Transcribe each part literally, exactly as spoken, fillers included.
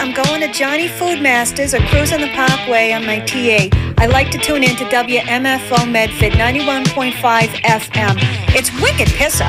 I'm going to Johnny Food Masters or cruising the Parkway on my T A. I like to tune in to W M F O Medford ninety-one point five F M. It's wicked pisser.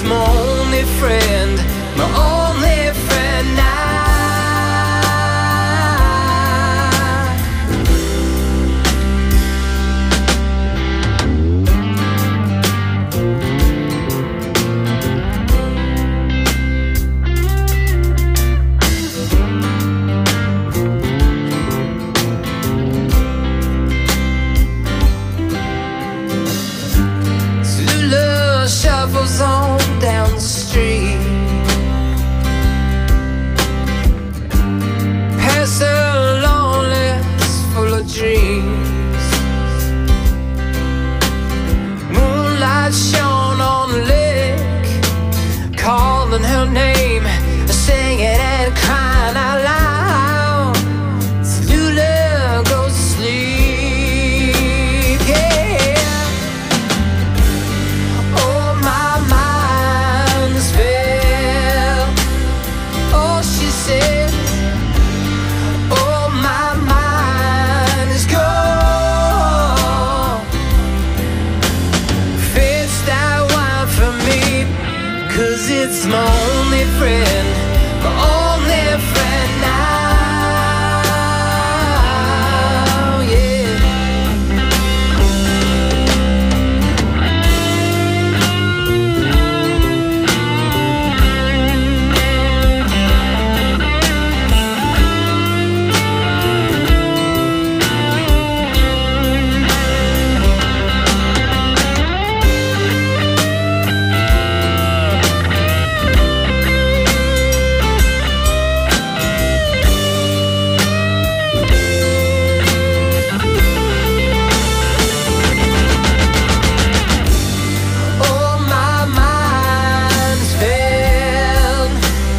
it's my only friend, my only friend now. Shuffles on down the street, past her loneliness full of dreams. Moonlight shone on the lake, calling her name, singing and crying out loud. Tallulah goes to sleep, yeah. Oh, my mind's fell. Oh, she said, oh, my mind is gone. Fetch that wine for me, 'cause it's my only friend, my only friend now, yeah. Oh, my mind's failed.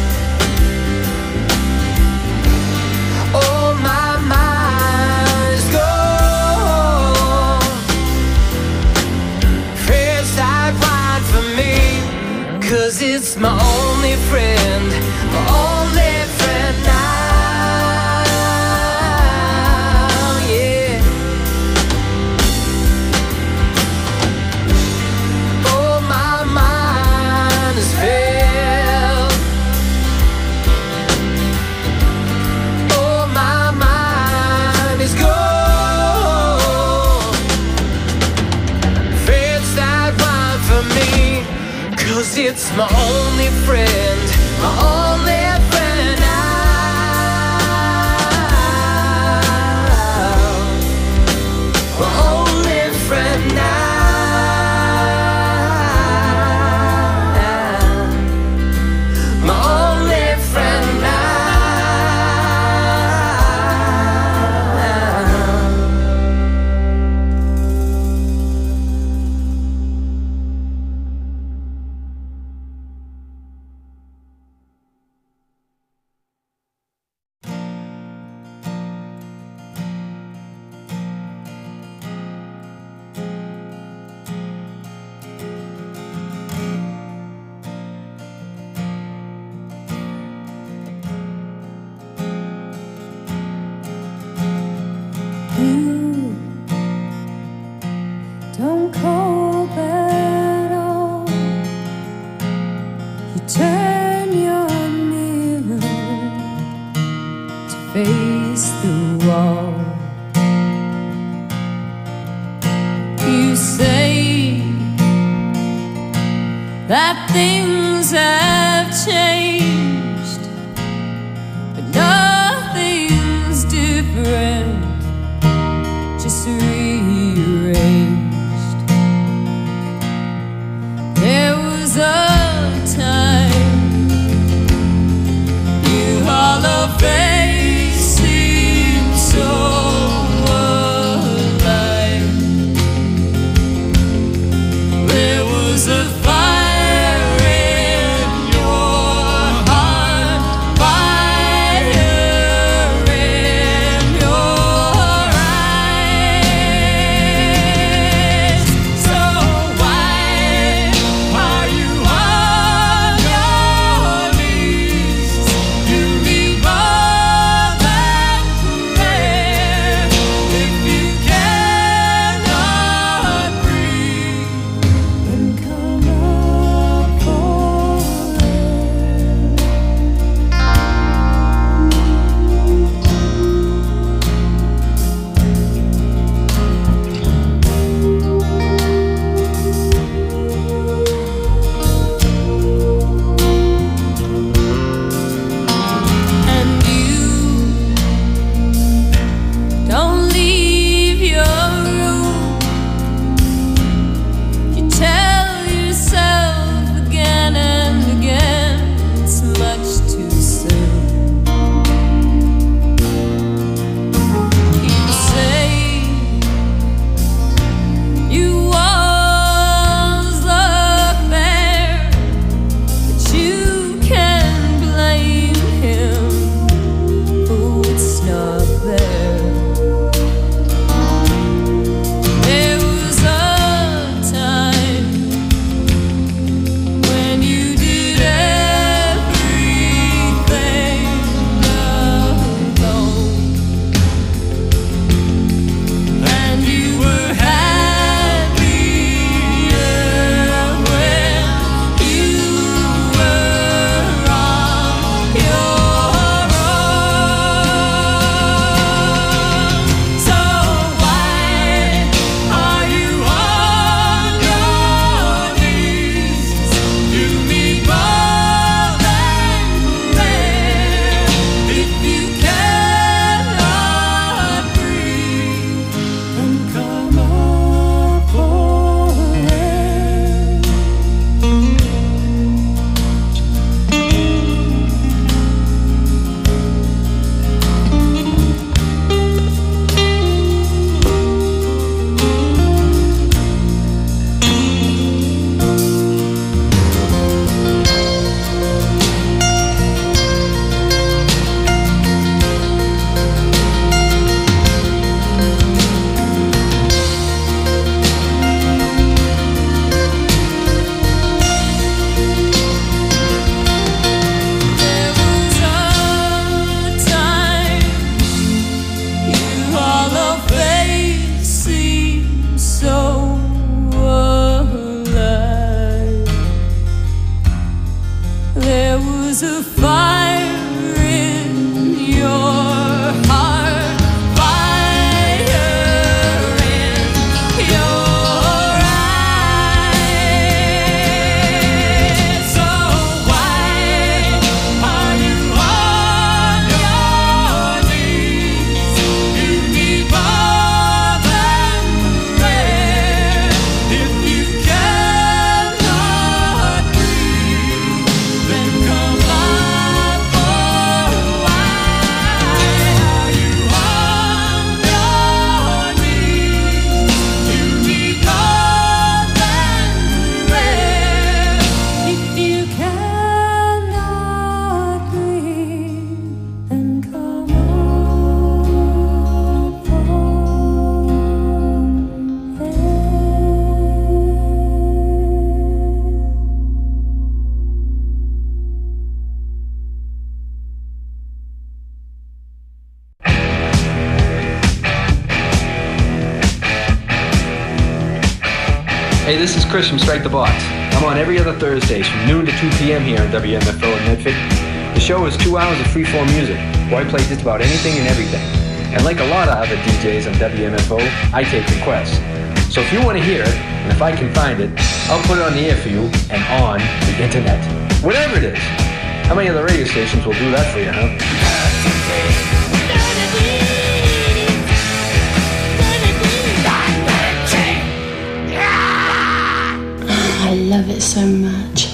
Oh, my mind's gone. Fetch that wine for me, 'cause it's my only friend, my only friend now, yeah. Oh, my mind has failed. Oh, my mind is gone. Fetch that wine for me, 'cause it's my only friend, my only friend now, my only friend now, my only friend now. You don't cope at all. You turn your mirror to face the wall. You say that things have changed, but nothing's different, just rearranged. There was a time you hollow face seemed so alive. There was a fire in your heart. was a fire in your heart, fire in your eyes. So why are you on your knees? You need more than prayer. If you cannot breathe, then come up. Oh, why are you on your knees? You need more than prayer. If you cannot breathe, then come up. Hey, this is Chris from Strike the Box. I'm on every other Thursdays from noon to two p.m. here on W M F O in Medford. The show is two hours of free-form music, where I play just about anything and everything. And like a lot of other D Js on W M F O, I take requests. So if you want to hear it, and if I can find it, I'll put it on the air for you and on the internet. Whatever it is. How many other radio stations will do that for you, huh? I love it so much.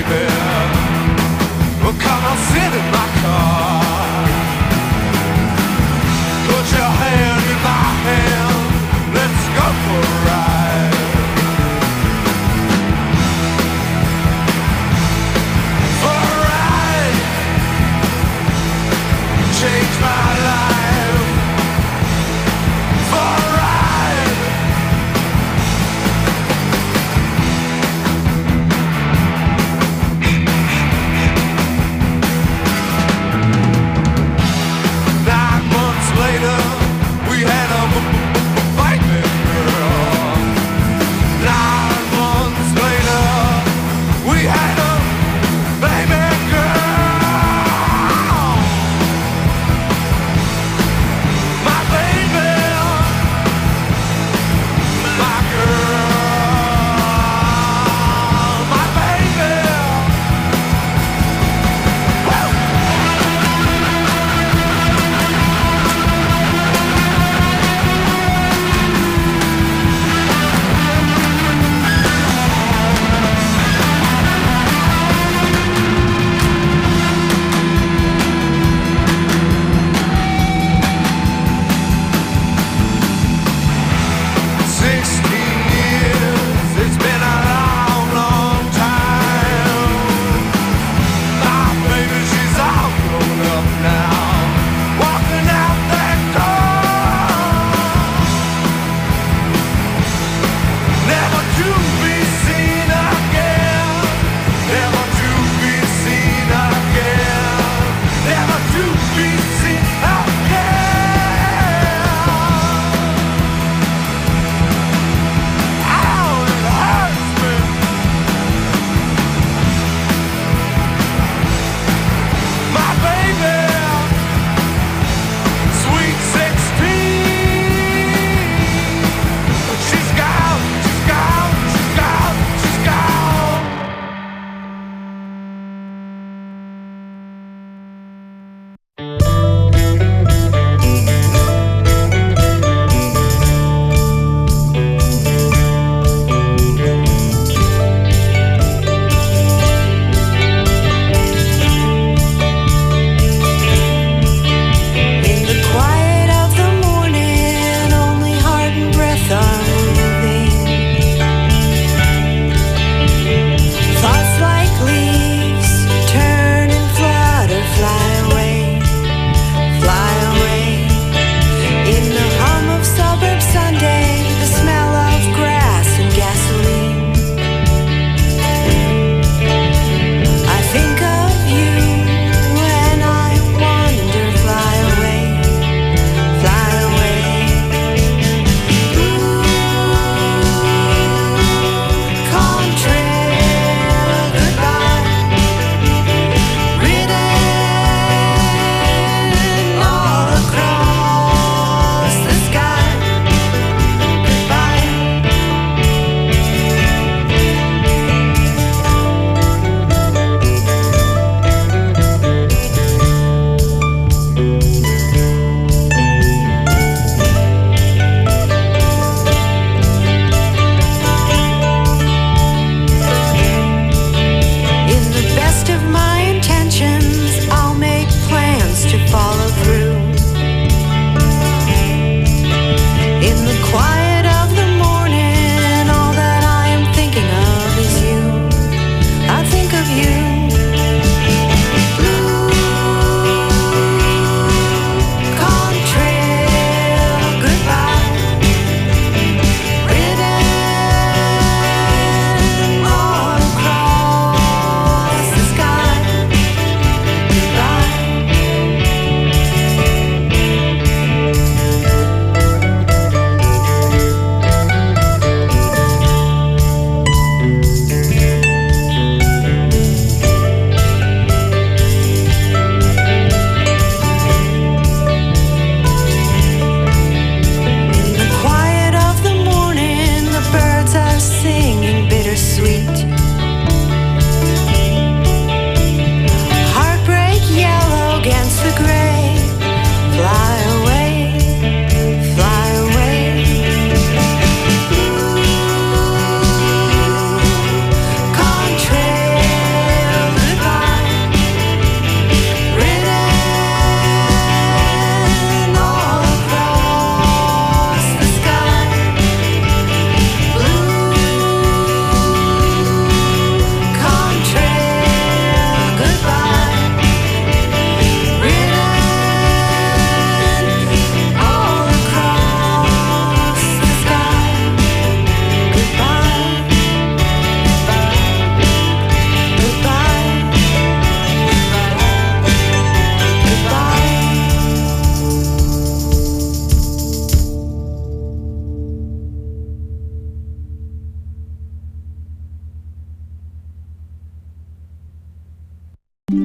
baby. Well, come on, sit in my car. Put your hand in my hand. Let's go for a ride. For a ride. Change my life. For a ride.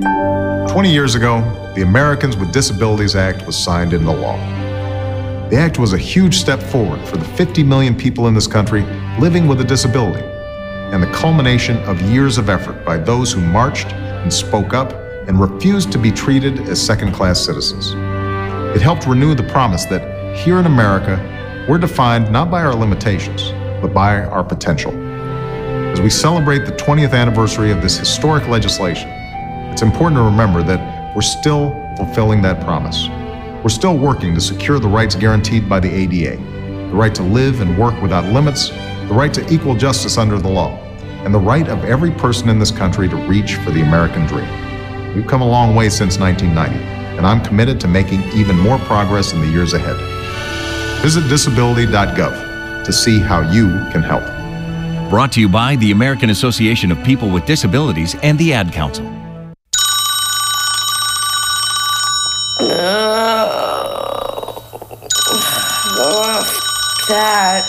twenty years ago, the Americans with Disabilities Act was signed into law. The act was a huge step forward for the fifty million people in this country living with a disability, and the culmination of years of effort by those who marched and spoke up and refused to be treated as second-class citizens. It helped renew the promise that here in America, we're defined not by our limitations, but by our potential. As we celebrate the twentieth anniversary of this historic legislation, it's important to remember that we're still fulfilling that promise. We're still working to secure the rights guaranteed by the A D A, the right to live and work without limits, the right to equal justice under the law, and the right of every person in this country to reach for the American dream. We've come a long way since nineteen ninety, and I'm committed to making even more progress in the years ahead. Visit disability dot gov to see how you can help. Brought to you by the American Association of People with Disabilities and the Ad Council. Oh, that.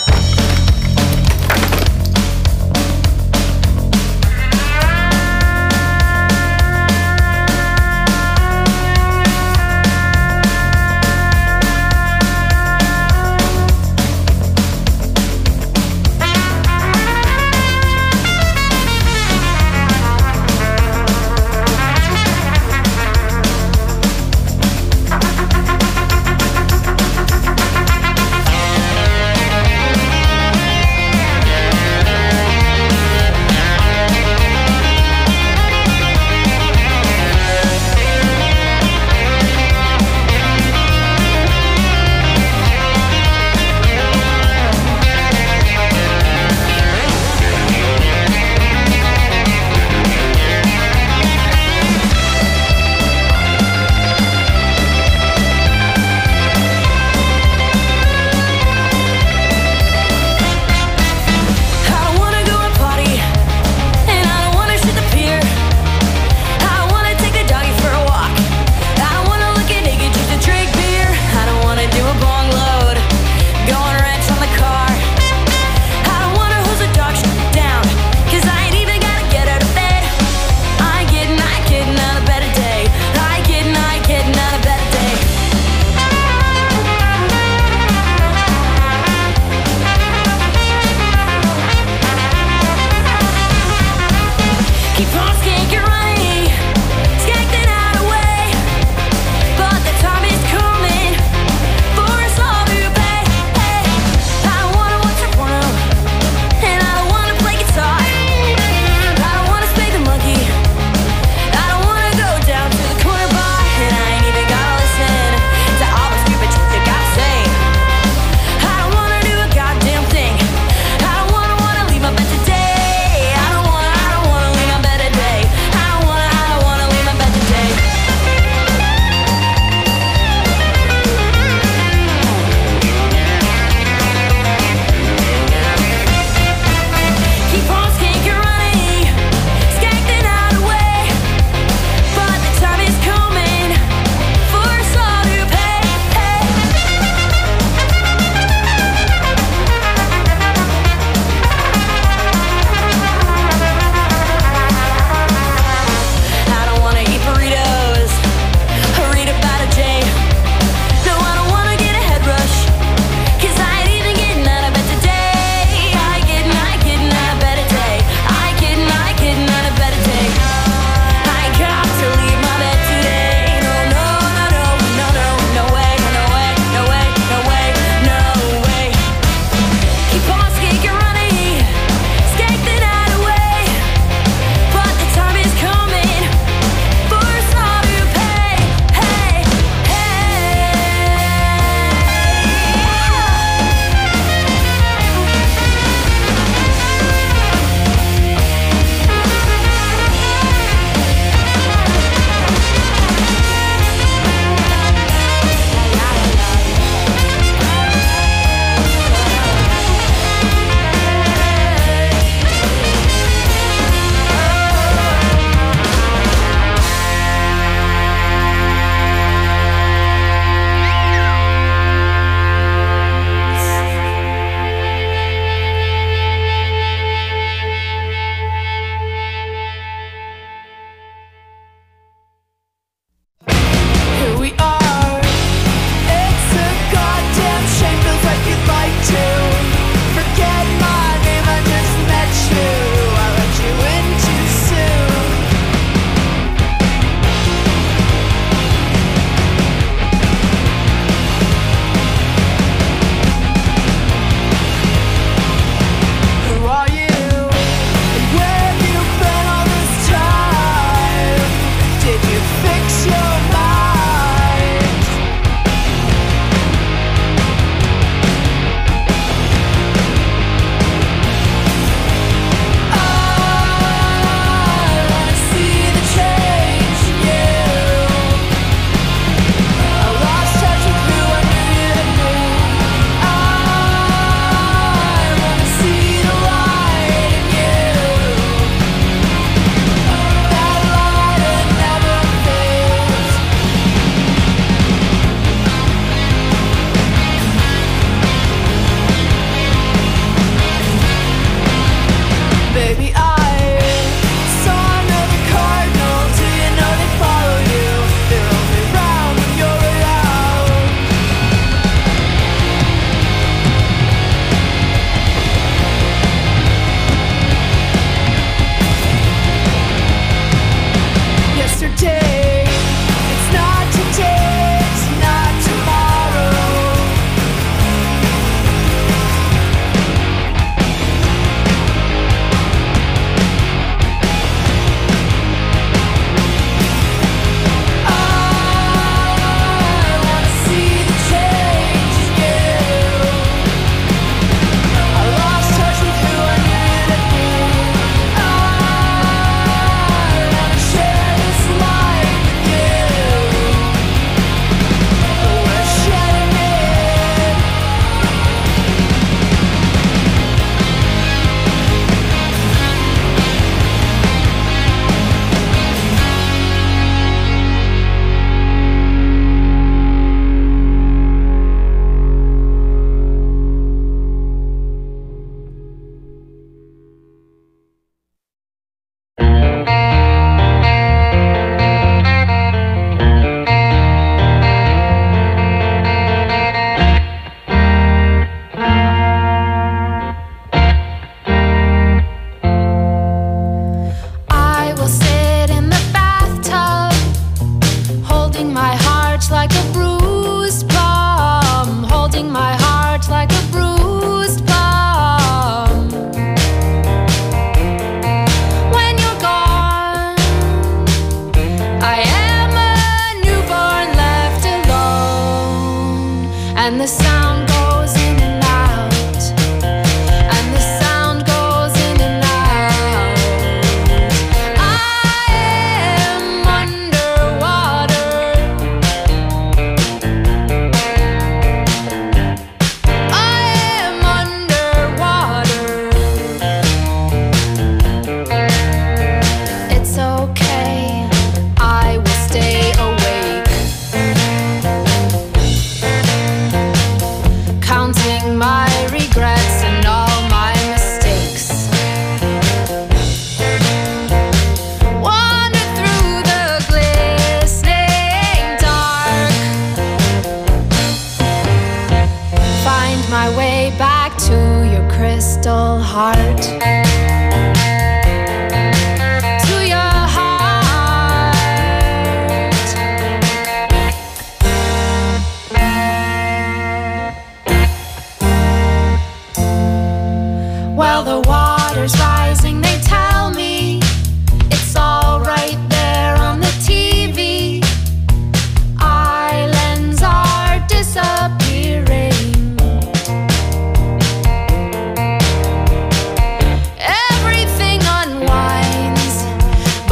Better day.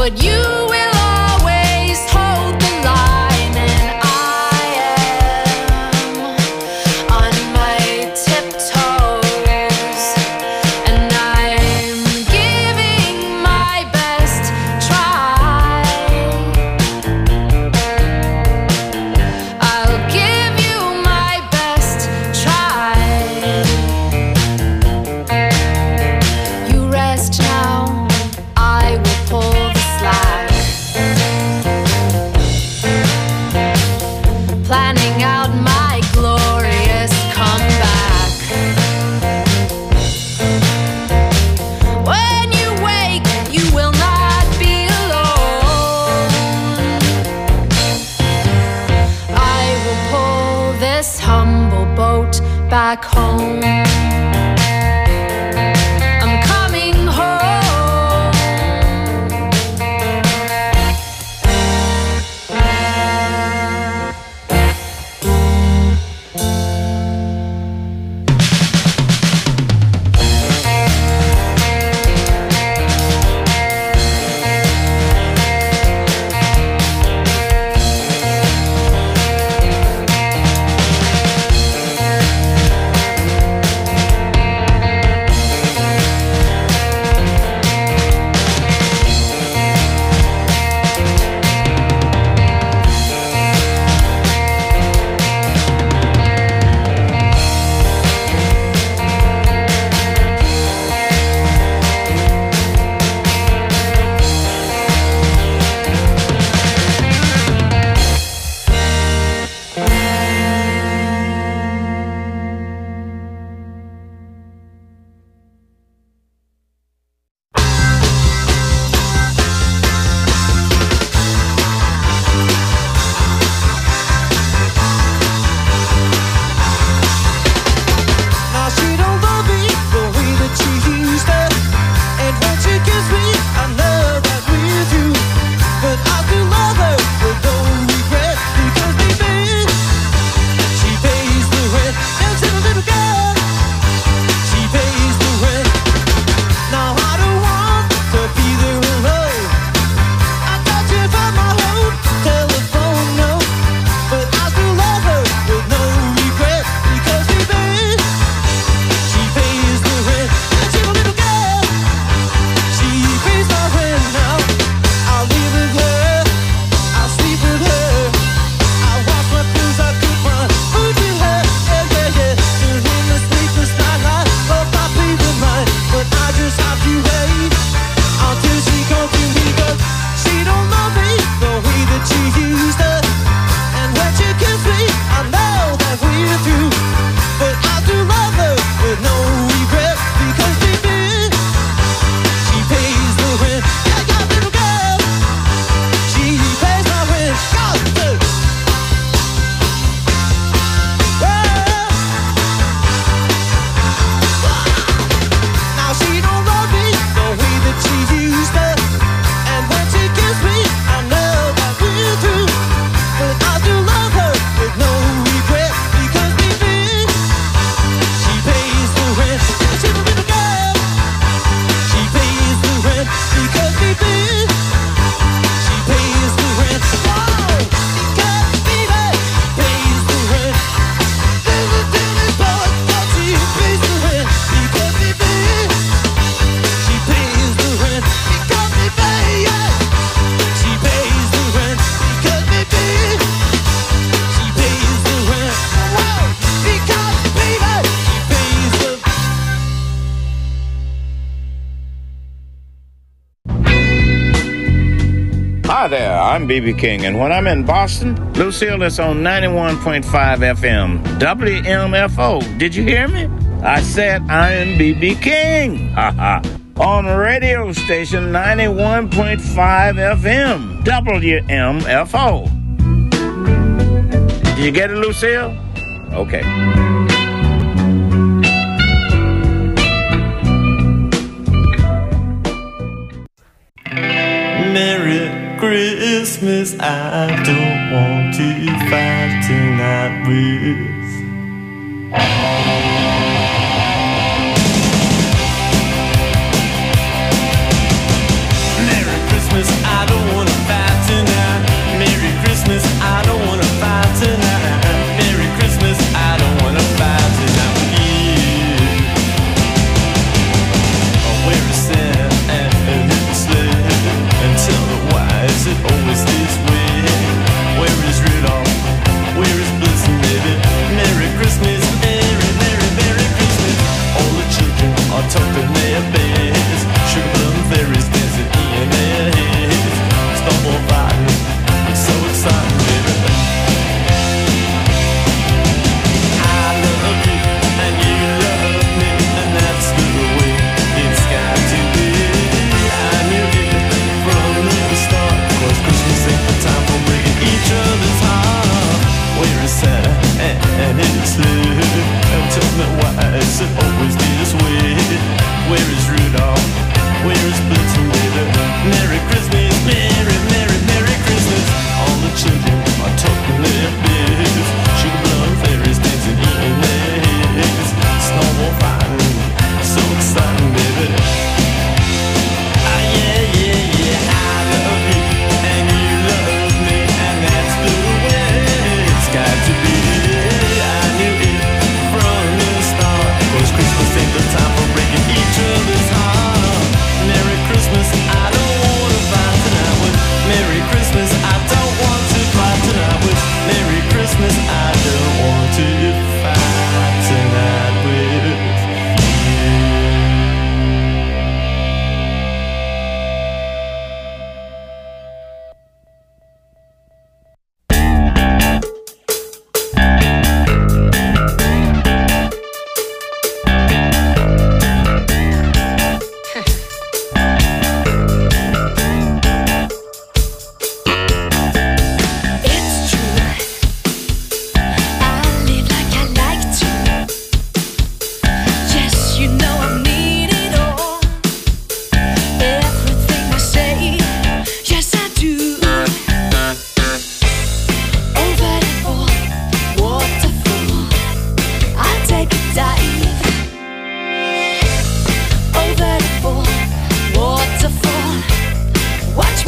but you will always hold the line, and I am on my tiptoes, and I'm giving my best try. I'll give you my best try. You rest now, I will pull the slack. Planning out my glorious comeback. When you wake, you will not be alone. I will pull this humble boat back home. I'm coming home. Now she don't love me the way that she used to, and when she gives me, I know that with you, but I still love her with no regret, because baby, she pays the rent. And she's a little girl, she pays the rent. Now I don't want to be there alone. I got you from my home telephone note, but I still love her with no regret, because baby, she pays the rent. And she's a little girl, she pays my rent now. I'll live with her, I'll sleep with her, I'll wash my clothes, I'll cook my food with her. Yeah, yeah, yeah. During the sleepless night, I love my peace of mind, but I just have to wait until she comes to me, 'cause she don't love me the way that she used to. And when she kisses me, I know that we're through, but I do love her with no regret, because baby, she pays the rent. Yeah, yeah, little girl, she pays my rent. God, dude. Well, now she don't love me the way that she used to, and when she kisses me, I know that we're through, but I do love her with no regret, because baby, she pays the rent. Yeah, she's a little girl, she pays the rent, because baby, she pays the rent. Whoa, because baby, she pays the rent. Little Dilly boy, but she pays the rent, because baby, she pays the rent. Because baby, yeah, she pays the rent, because baby, she pays the rent. Whoa, because baby, she pays the. Hi there, I'm B B King, and when I'm in Boston, Lucille is on ninety-one point five F M, W M F O. Did you hear me? I said I'm B B King. Ha ha. On radio station ninety-one point five F M, W M F O. Did you get it, Lucille? Okay. Merry Christmas, I don't want to fight tonight with. Merry Christmas, I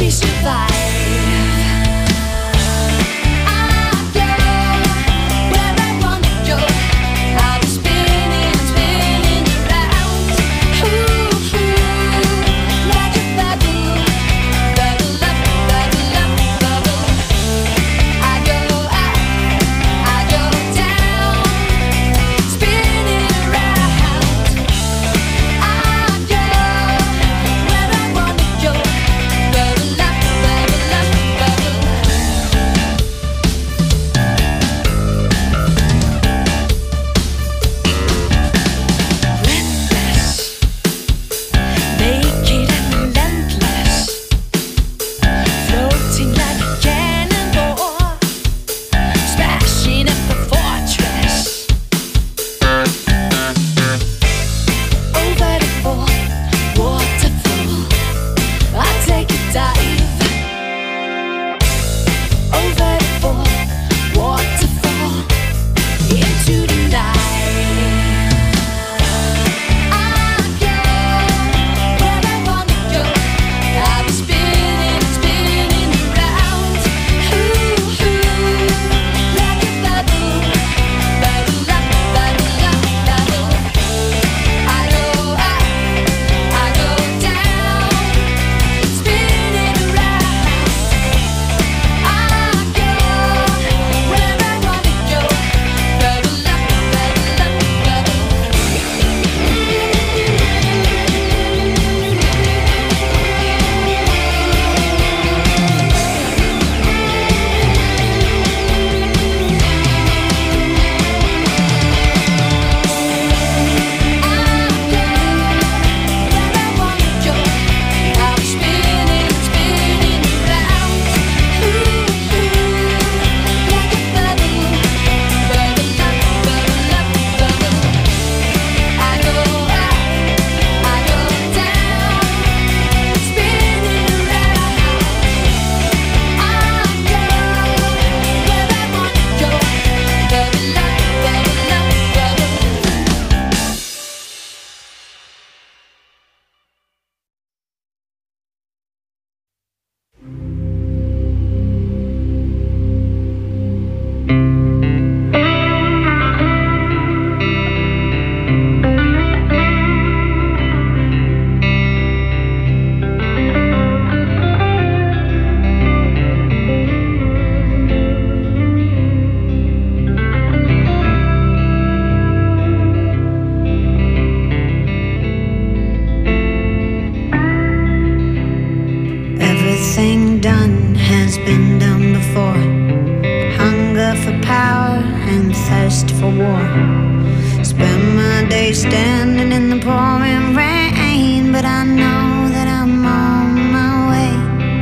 Standing in the pouring rain, but I know that I'm on my way.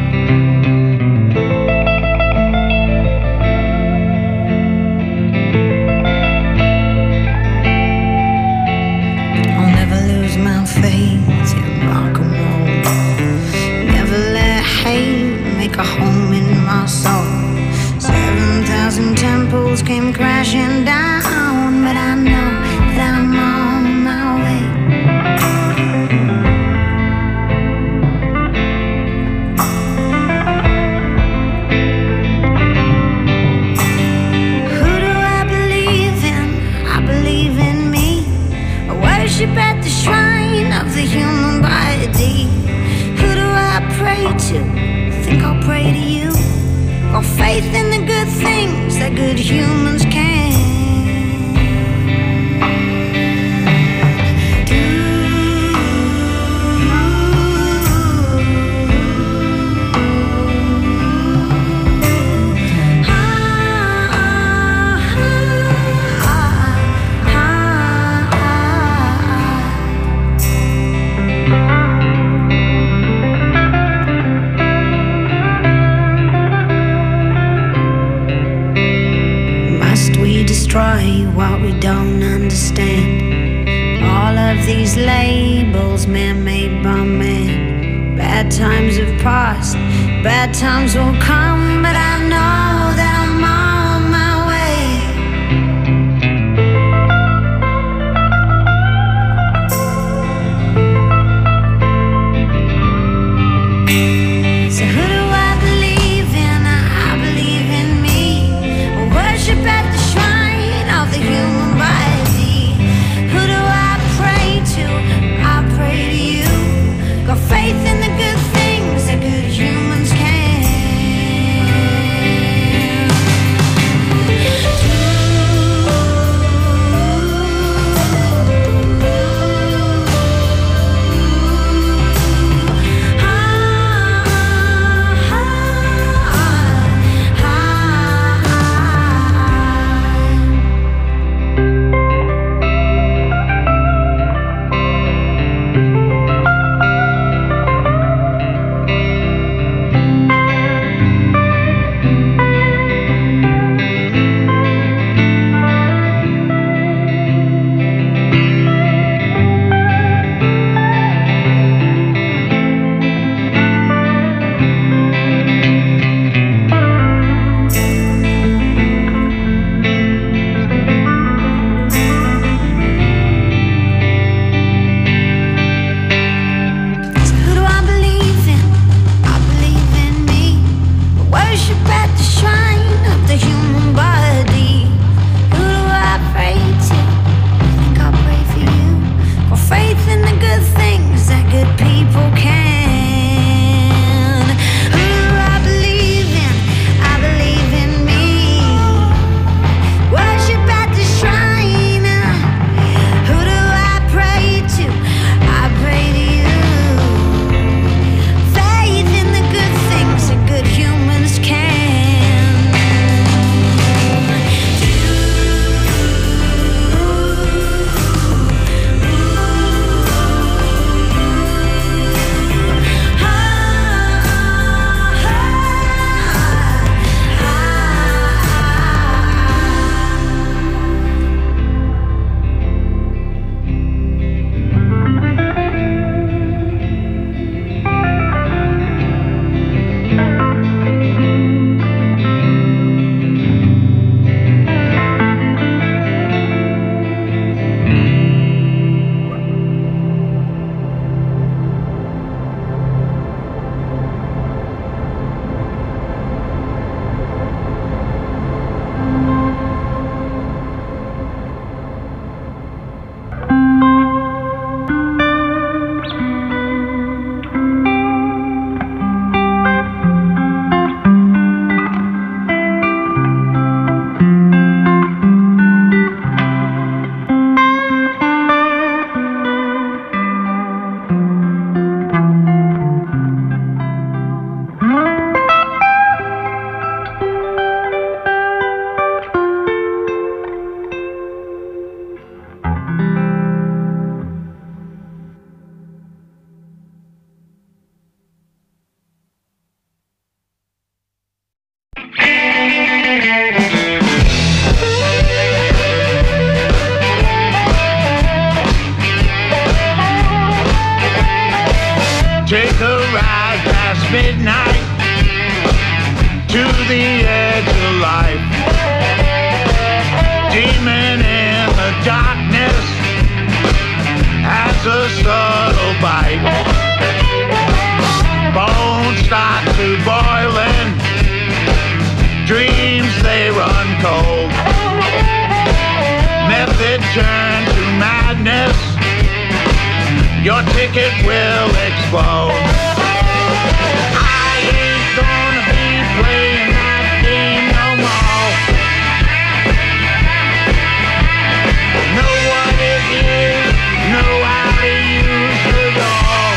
I'll never lose my faith in rock and roll. Never let hate make a home in my soul. Seven thousand temples came crashing down, but I know that I'm on my way. Who do I believe in? I believe in me. I worship at the shrine of the human body. Who do I pray to? I think I'll pray to you. Got faith in the good things that good humans can. What we don't understand. All of these labels man-made by man. Bad times have passed, bad times will come, but I know that I'm on my way. So who do Take a ride past midnight to the edge of life. Demon in the darkness has a subtle bite. Bones start to boiling, dreams they run cold. Method turn to madness, your ticket will explode. I ain't gonna be playing that game no more. Know what it is, know how to use it all.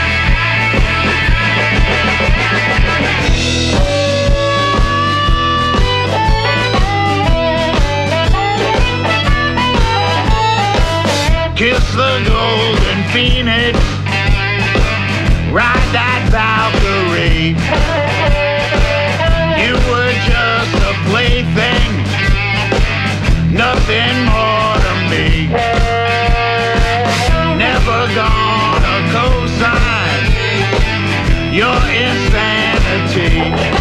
Kiss the golden phoenix, ride that Valkyrie. You were just a plaything, nothing more to me. Never gonna co-sign your insanity.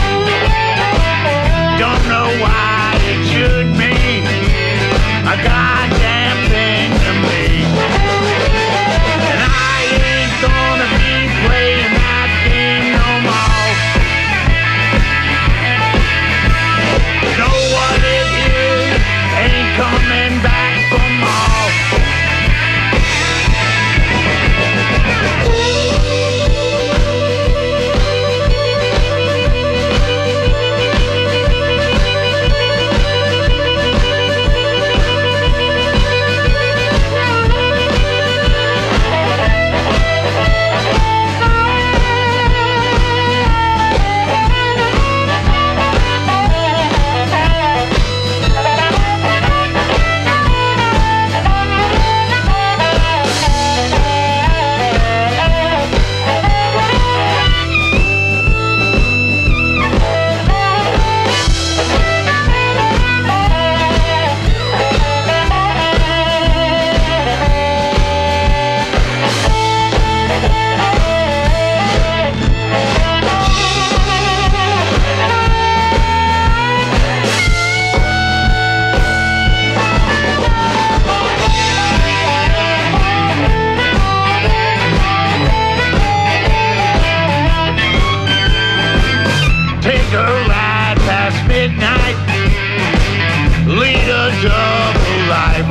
Don't know why it should mean a goddamn thing to me. And I ain't gonna be playing that game no more. Know what it is, ain't coming back for more. Take a ride past midnight, lead a double life.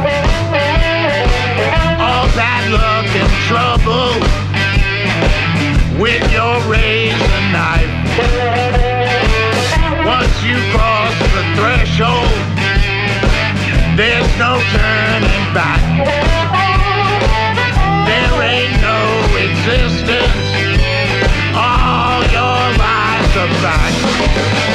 All bad luck and trouble with your razor knife. Once you cross the threshold, there's no turning back. There ain't no existence, all your lies are back.